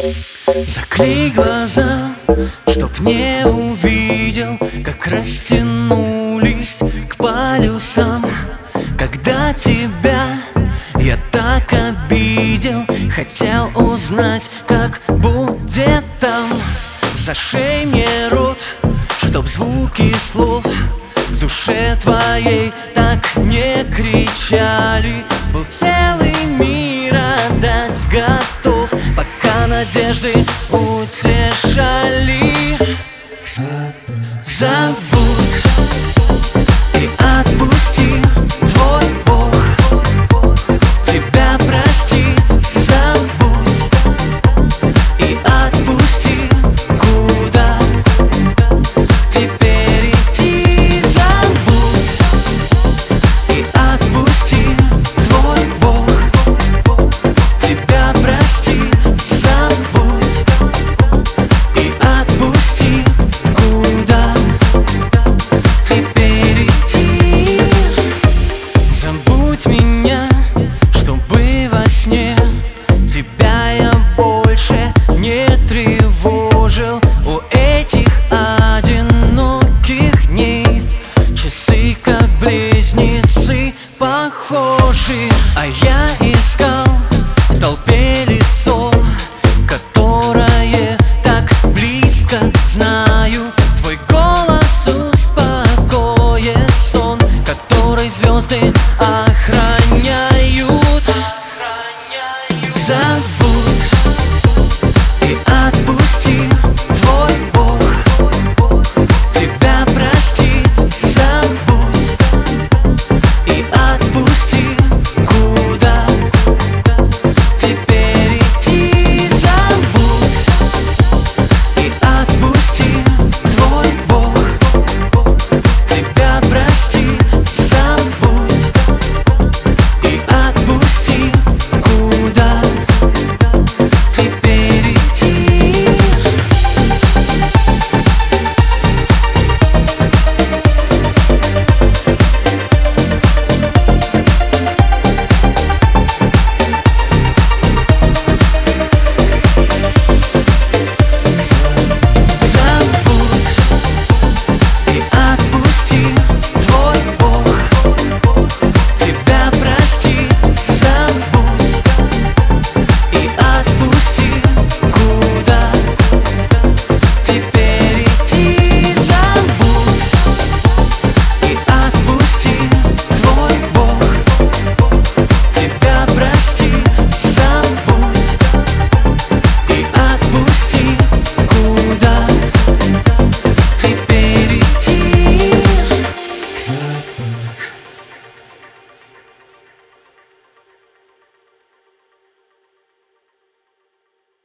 Заклей глаза, чтоб не увидел, как растянулись к полюсам. Когда тебя я так обидел, хотел узнать, как будет там. Зашей мне рот, чтоб звуки слов в душе твоей так не кричали. Был целый мир отдать готов, пока надежды утешали. Забудь и отпусти, твой Бог тебя простит. Забудь и отпусти, куда теперь идти. Забудь и отпусти, твой Бог тебя простит. Забудь и отпусти, куда теперь идти. Забудь меня, чтобы во сне тебя я больше не тревожу.